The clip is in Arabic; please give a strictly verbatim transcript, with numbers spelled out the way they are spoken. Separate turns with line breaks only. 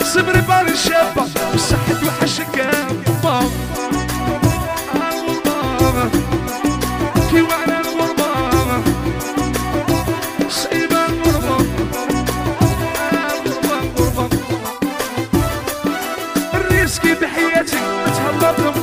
صبري بار الشابة بصحة وحشك الغربة الغربة كي وعلى الغربة صعيبة الغربة الغربة الغربة الريسكي بحياتي تهلا